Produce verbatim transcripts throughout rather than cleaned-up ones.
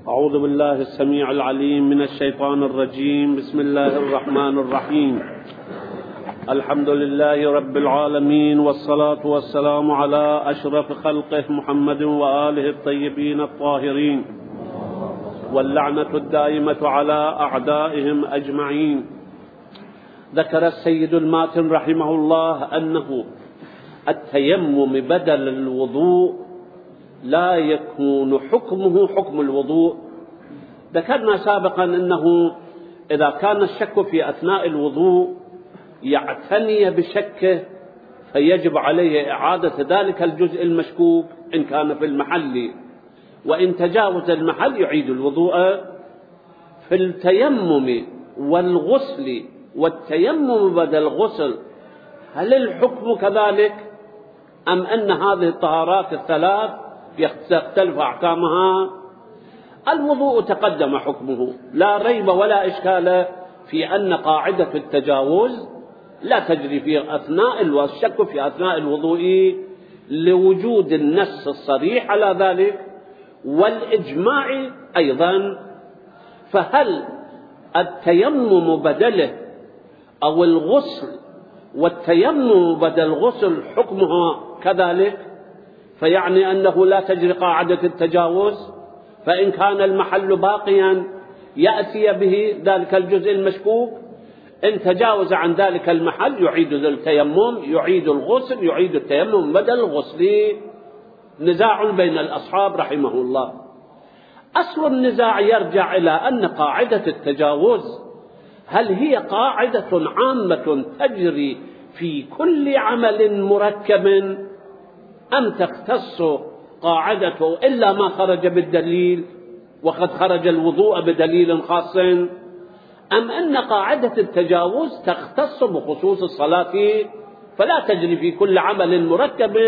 أعوذ بالله السميع العليم من الشيطان الرجيم. بسم الله الرحمن الرحيم. الحمد لله رب العالمين، والصلاة والسلام على أشرف خلقه محمد وآله الطيبين الطاهرين، واللعنة الدائمة على أعدائهم أجمعين. ذكر السيد الماتن رحمه الله أنه التيمم بدل الوضوء لا يكون حكمه حكم الوضوء. ذكرنا سابقا أنه إذا كان الشك في أثناء الوضوء يعتني بشكه فيجب عليه إعادة ذلك الجزء المشكوك إن كان في المحل، وإن تجاوز المحل يعيد الوضوء. في التيمم والغسل والتيمم بدل الغسل هل الحكم كذلك أم أن هذه الطهارات الثلاث تختلف أحكامها؟ الوضوء تقدم حكمه، لا ريب ولا إشكال في أن قاعدة التجاوز لا تجري في أثناء الشك في أثناء الوضوء لوجود النص الصريح على ذلك والإجماع أيضا. فهل التيمم بدله أو الغسل والتيمم بدل الغسل حكمها كذلك؟ فيعني أنه لا تجري قاعدة التجاوز، فإن كان المحل باقيا يأتي به ذلك الجزء المشكوك، إن تجاوز عن ذلك المحل يعيد التيمم، يعيد الغسل، يعيد التيمم بدل الغسل. نزاع بين الأصحاب رحمه الله. أصل النزاع يرجع إلى أن قاعدة التجاوز هل هي قاعدة عامة تجري في كل عمل مركب أم تختص قاعدته إلا ما خرج بالدليل، وقد خرج الوضوء بدليل خاص، أم أن قاعدة التجاوز تختص بخصوص الصلاة فلا تجري في كل عمل مركب؟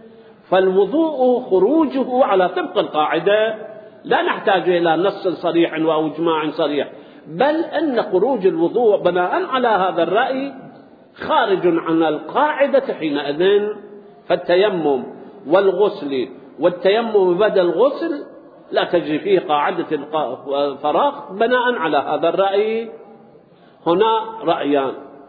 فالوضوء خروجه على طبق القاعدة لا نحتاج إلى نص صريح أو إجماع صريح، بل أن خروج الوضوء بناء على هذا الرأي خارج عن القاعدة حينئذ. فالتيمم والغسل والتيمم بدل الغسل لا تجري فيه قاعدة الفراغ بناء على هذا الرأي. هنا رأيان.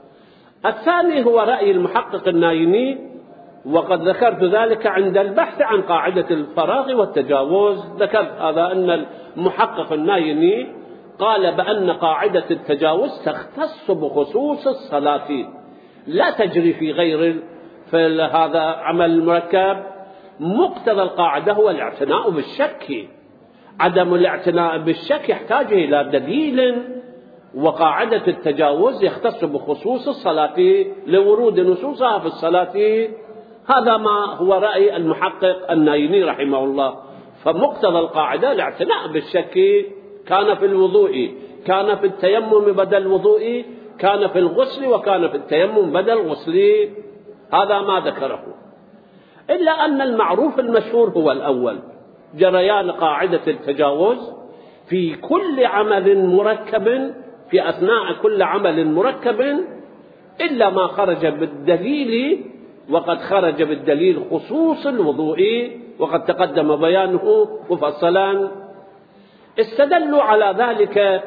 الثاني هو رأي المحقق النايني، وقد ذكرت ذلك عند البحث عن قاعدة الفراغ والتجاوز. ذكرت هذا أن المحقق النايني قال بأن قاعدة التجاوز تختص بخصوص الصلاة لا تجري في غير في هذا عمل المركب. مقتضى القاعدة هو الاعتناء بالشك، عدم الاعتناء بالشك يحتاج إلى دليل، وقاعدة التجاوز يختص بخصوص الصلاة لورود نصوصها في الصلاة. هذا ما هو رأي المحقق النايني رحمه الله. فمقتضى القاعدة الاعتناء بالشك، كان في الوضوء، كان في التيمم بدل الوضوء، كان في الغسل، وكان في التيمم بدل الغسل. هذا ما ذكره، إلا أن المعروف المشهور هو الأول، جريان قاعدة التجاوز في كل عمل مركب، في أثناء كل عمل مركب، إلا ما خرج بالدليل، وقد خرج بالدليل خصوص الوضوء وقد تقدم بيانه مفصلا. استدلوا على ذلك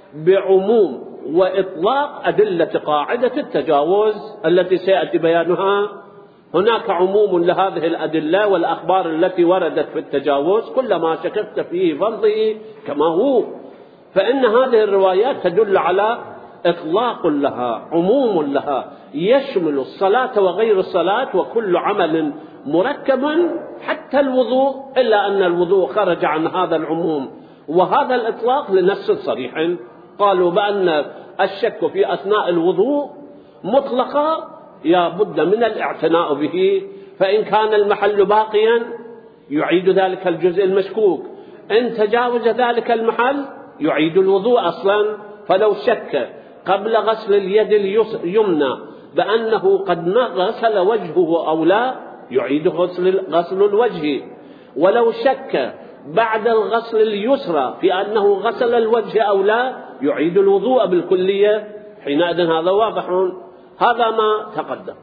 بعموم وإطلاق أدلة قاعدة التجاوز التي سيأتي بيانها. هناك عموم لهذه الأدلة والأخبار التي وردت في التجاوز، كلما شككت فيه فانظري كما هو، فإن هذه الروايات تدل على إطلاق لها، عموم لها، يشمل الصلاة وغير الصلاة وكل عمل مركب حتى الوضوء، إلا أن الوضوء خرج عن هذا العموم وهذا الإطلاق لنص صريح. قالوا بأن الشك في أثناء الوضوء مطلقا لا بد من الاعتناء به، فإن كان المحل باقيا يعيد ذلك الجزء المشكوك، إن تجاوز ذلك المحل يعيد الوضوء أصلا. فلو شك قبل غسل اليد اليمنى بأنه قد غسل وجهه أو لا يعيد غسل, غسل الوجه، ولو شك بعد الغسل اليسرى في أنه غسل الوجه أو لا يعيد الوضوء بالكلية. حينئذ هذا واضح، هذا ما تقدم.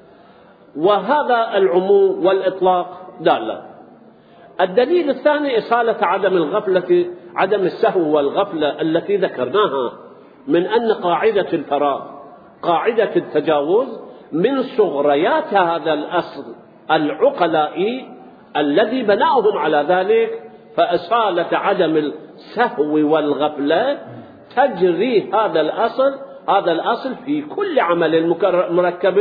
وهذا العموم والإطلاق دالة. الدليل الثاني إصالة عدم الغفلة عدم السهو والغفلة التي ذكرناها من أن قاعدة الفراغ قاعدة التجاوز من صغريات هذا الأصل العقلائي الذي بناهم على ذلك، فإصالة عدم السهو والغفلة تجري هذا الأصل هذا الأصل في كل عمل مركب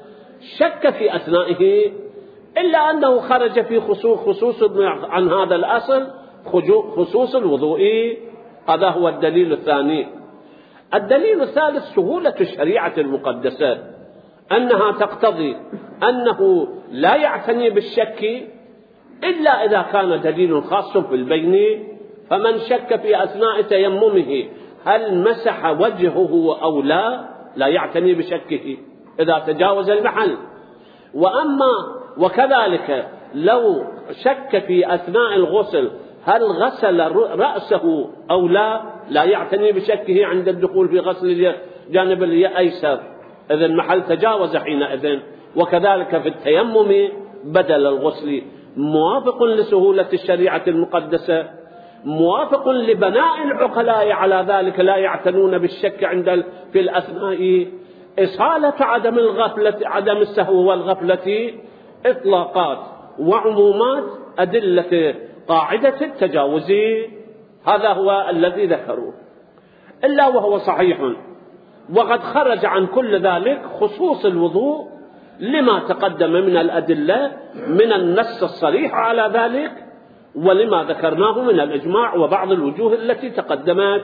شك في أثنائه، إلا أنه خرج في خصوص, خصوص عن هذا الأصل خصوص الوضوء. هذا هو الدليل الثاني. الدليل الثالث سهولة الشريعة المقدسة، أنها تقتضي أنه لا يعتني بالشك إلا إذا كان دليل خاص في البين، فمن شك في أثناء تيممه هل مسح وجهه أو لا لا يعتني بشكه إذا تجاوز المحل. وأما وكذلك لو شك في أثناء الغسل هل غسل رأسه أو لا لا يعتني بشكه عند الدخول في غسل جانب الأيسر، إذا المحل تجاوز حينئذ. وكذلك في التيمم بدل الغسل، موافق لسهولة الشريعة المقدسة، موافق لبناء العقلاء على ذلك، لا يعتنون بالشك عند في الأثناء. إصالة عدم الغفلة عدم السهو والغفلة إطلاقات وعمومات أدلة قاعدة التجاوز، هذا هو الذي ذكروه. إلا وهو صحيح، وقد خرج عن كل ذلك خصوص الوضوء لما تقدم من الأدلة من النص الصريح على ذلك، ولما ذكرناه من الإجماع وبعض الوجوه التي تقدمت.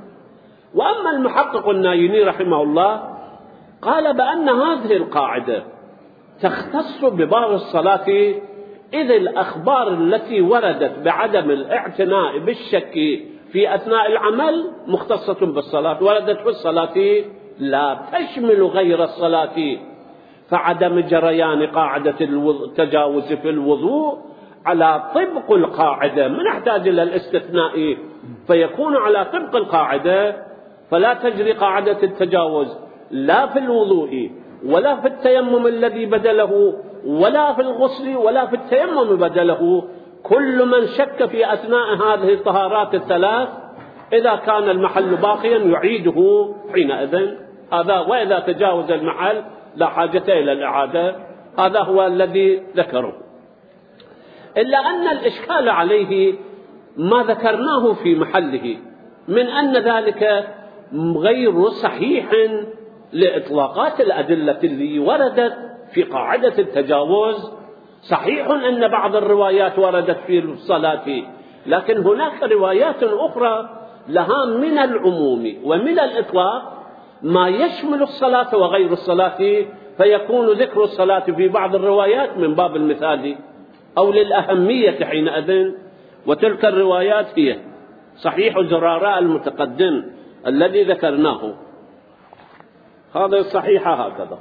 وأما المحقق النايني رحمه الله قال بأن هذه القاعدة تختص بباب الصلاة، إذ الأخبار التي وردت بعدم الاعتناء بالشك في أثناء العمل مختصة بالصلاة، وردت في الصلاة لا تشمل غير الصلاة، فعدم جريان قاعدة التجاوز في الوضوء على طبق القاعدة، ما نحتاج إلى الاستثناء، فيكون على طبق القاعدة، فلا تجري قاعدة التجاوز لا في الوضوء ولا في التيمم الذي بدله ولا في الغسل ولا في التيمم بدله. كل من شك في أثناء هذه الطهارات الثلاث إذا كان المحل باقيا يعيده حينئذ، هذا وإذا تجاوز المحل لا حاجة إلى الإعادة. هذا هو الذي ذكره. إلا أن الإشكال عليه ما ذكرناه في محله من أن ذلك غير صحيح لإطلاقات الأدلة اللي وردت في قاعدة التجاوز. صحيح أن بعض الروايات وردت في الصلاة، لكن هناك روايات أخرى لها من العموم ومن الإطلاق ما يشمل الصلاة وغير الصلاة، فيكون ذكر الصلاة في بعض الروايات من باب المثال أو للأهمية حينئذ. وتلك الروايات هي صحيح زرارة المتقدم الذي ذكرناه، هذا الصحيح هكذا: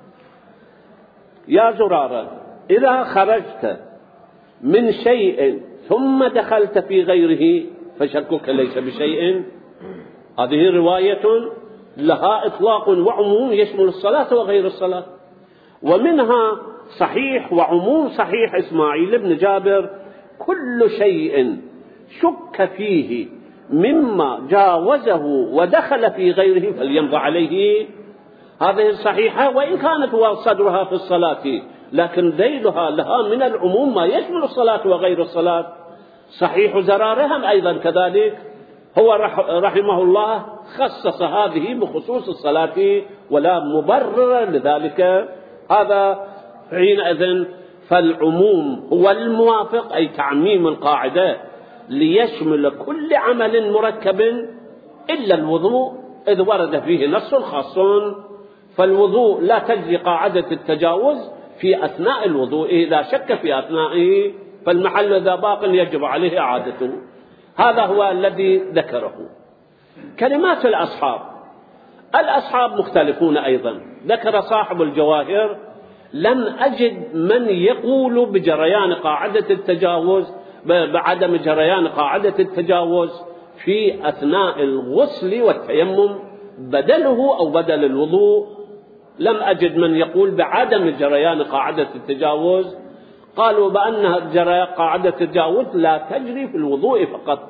يا زرارة إذا خرجت من شيء ثم دخلت في غيره فشكك ليس بشيء. هذه رواية لها إطلاق وعموم يشمل الصلاة وغير الصلاة. ومنها صحيح وعموم صحيح إسماعيل بن جابر: كل شيء شك فيه مما جاوزه ودخل في غيره فليمضى عليه. هذه الصحيحة وإن كانت صدرها في الصلاة، لكن ذيلها لها من العموم ما يشمل الصلاة وغير الصلاة. صحيح زرارهم أيضا كذلك، هو رحمه الله خصص هذه بخصوص الصلاة ولا مبرر لذلك. هذا حينئذ فالعموم هو الموافق، أي تعميم القاعدة ليشمل كل عمل مركب إلا الوضوء، إذ ورد فيه نص خاص. فالوضوء لا تجري قاعدة التجاوز في أثناء الوضوء، إذا شك في أثنائه فالمحل إذا باق يجب عليه إعادته. هذا هو الذي ذكره. كلمات الأصحاب، الأصحاب مختلفون أيضا. ذكر صاحب الجواهر: لم أجد من يقول بجريان قاعدة التجاوز بعدم جريان قاعدة التجاوز في أثناء الغسل والتيمم بدله أو بدل الوضوء. لم أجد من يقول بعدم جريان قاعدة التجاوز. قالوا بأن قاعدة التجاوز لا تجري في الوضوء فقط،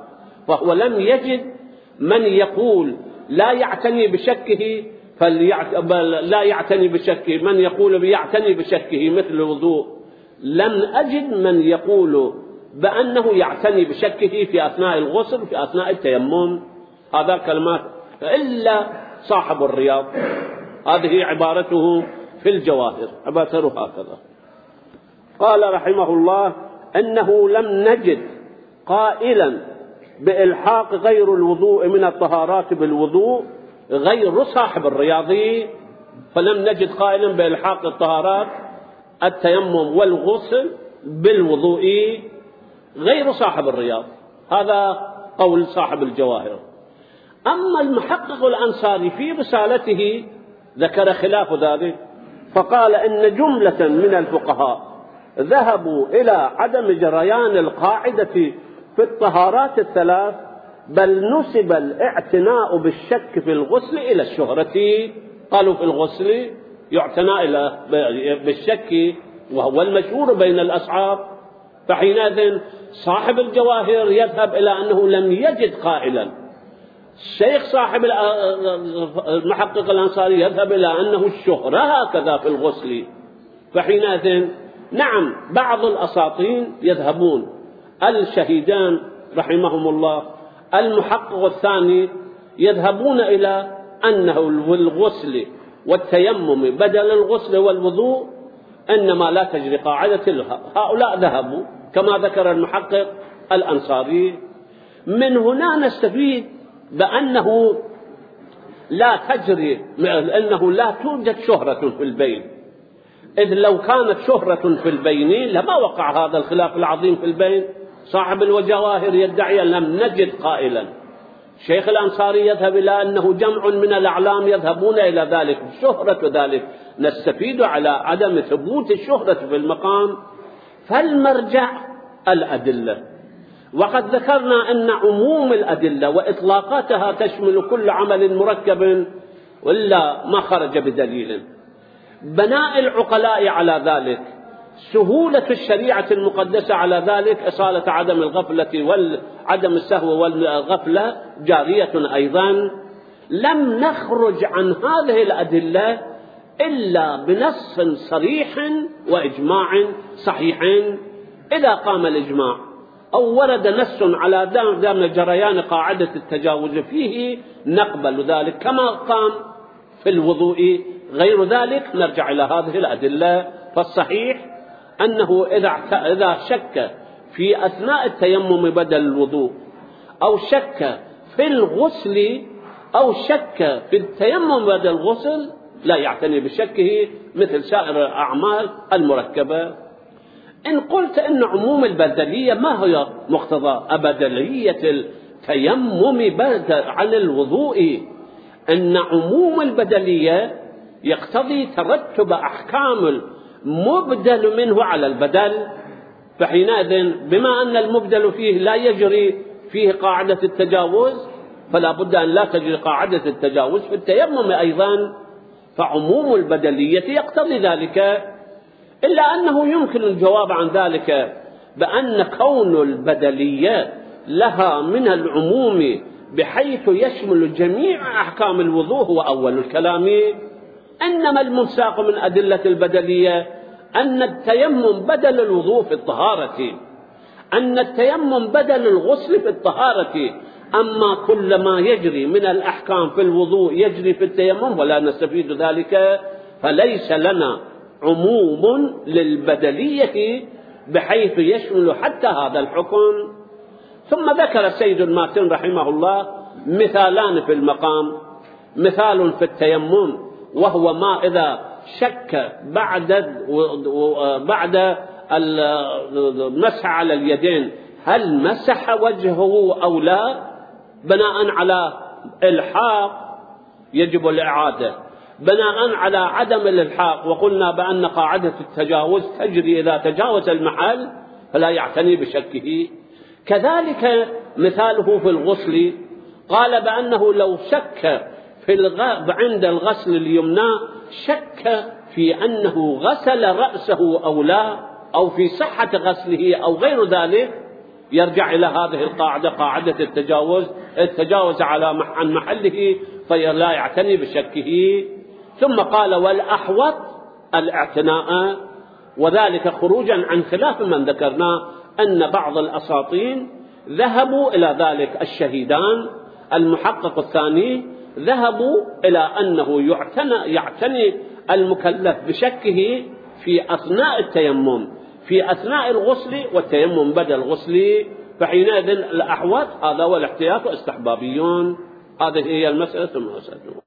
فهو لم يجد من يقول لا يعتني بشكه فليعت... لا يعتني بشكه، من يقول بيعتني بشكه مثل الوضوء. لم أجد من يقول بأنه يعتني بشكه في أثناء الغسل في أثناء التيمم. هذا كلمات إلا صاحب الرياض، هذه عبارته في الجواهر، عبارته هكذا. قال رحمه الله أنه لم نجد قائلا بإلحاق غير الوضوء من الطهارات بالوضوء غير صاحب الرياضي، فلم نجد قائلا بإلحاق الطهارات التيمم والغسل بالوضوء غير صاحب الرياض. هذا قول صاحب الجواهر. أما المحقق الأنصاري في رسالته ذكر خلاف ذلك، فقال إن جملة من الفقهاء ذهبوا إلى عدم جريان القاعدة في الطهارات الثلاث، بل نسب الاعتناء بالشك في الغسل إلى الشهرة. قالوا في الغسل يعتنى إلى بالشك وهو المشهور بين الأصحاب. فحينئذ صاحب الجواهر يذهب إلى أنه لم يجد قائلا. الشيخ صاحب المحقق الأنصاري يذهب إلى أنه الشهرة هكذا في الغسل. فحينئذ نعم بعض الأساطين يذهبون، الشهيدان رحمهم الله المحقق الثاني يذهبون إلى أنه الغسل والتيمم بدل الغسل والوضوء إنما لا تجري قاعدة. هؤلاء ذهبوا كما ذكر المحقق الأنصاري. من هنا نستفيد بأنه لا تجري، أنه لا توجد شهرة في البين، إذ لو كانت شهرة في البين لما وقع هذا الخلاف العظيم في البين. صاحب الجواهر يدعي لم نجد قائلا، شيخ الأنصاري يذهب إلى أنه جمع من الأعلام يذهبون إلى ذلك شهرة ذلك. نستفيد على عدم ثبوت الشهرة في المقام. فالمرجع الأدلة، وقد ذكرنا أن عموم الأدلة وإطلاقاتها تشمل كل عمل مركب ولا ما خرج بدليل. بناء العقلاء على ذلك، سهولة الشريعة المقدسة على ذلك، إصالة عدم الغفلة وعدم السهو والغفلة جارية أيضا. لم نخرج عن هذه الأدلة إلا بنص صريح وإجماع صحيح. إذا قام الإجماع أو ورد نص على دام جريان قاعدة التجاوز فيه نقبل ذلك كما قام في الوضوء. غير ذلك نرجع إلى هذه الأدلة. فالصحيح أنه إذا شك في أثناء التيمم بدل الوضوء، أو شك في الغسل، أو شك في التيمم بدل الغسل، لا يعتني بشكه مثل سائر الأعمال المركبة. إن قلت أن عموم البدلية، ما هي مقتضى أبدلية التيمم بدل عن الوضوء؟ أن عموم البدلية يقتضي ترتب أحكام المبدل منه على البدل. فحينئذ بما أن المبدل فيه لا يجري فيه قاعدة التجاوز، فلا بد أن لا تجري قاعدة التجاوز في التيمم أيضا. فعموم البدلية يقتضي ذلك، إلا أنه يمكن الجواب عن ذلك بأن كون البدلية لها من العموم بحيث يشمل جميع أحكام الوضوء هو أول الكلام. إنما المنساق من أدلة البدلية أن التيمم بدل الوضوء في الطهارة، أن التيمم بدل الغسل في الطهارة. أما كل ما يجري من الأحكام في الوضوء يجري في التيمم ولا نستفيد ذلك، فليس لنا عموم للبدلية بحيث يشمل حتى هذا الحكم. ثم ذكر السيد الماتن رحمه الله مثالان في المقام. مثال في التيمم وهو ما إذا شك بعد بعد المسح على اليدين هل مسح وجهه أو لا، بناء على الإلحاق يجب الإعادة، بناء على عدم الإلحاق وقلنا بأن قاعدة التجاوز تجري إذا تجاوز المحل فلا يعتني بشكه. كذلك مثاله في الغسل، قال بأنه لو شك في الغ... عند الغسل اليمنى شك في أنه غسل رأسه أو لا، أو في صحة غسله أو غير ذلك، يرجع إلى هذه القاعدة، قاعدة التجاوز، التجاوز على عن محله فلا يعتني بشكه. ثم قال والأحوط الاعتناء، وذلك خروجا عن خلاف من ذكرناه أن بعض الأساطين ذهبوا إلى ذلك، الشهيدان المحقق الثاني ذهبوا إلى أنه يعتنى يعتني المكلف بشكه في أثناء التيمم، في أثناء الغسل والتيمم بدل الغسل، فحينئذ الأحوط هذا والاحتياط استحبابيون. هذه هي المسألة. ثم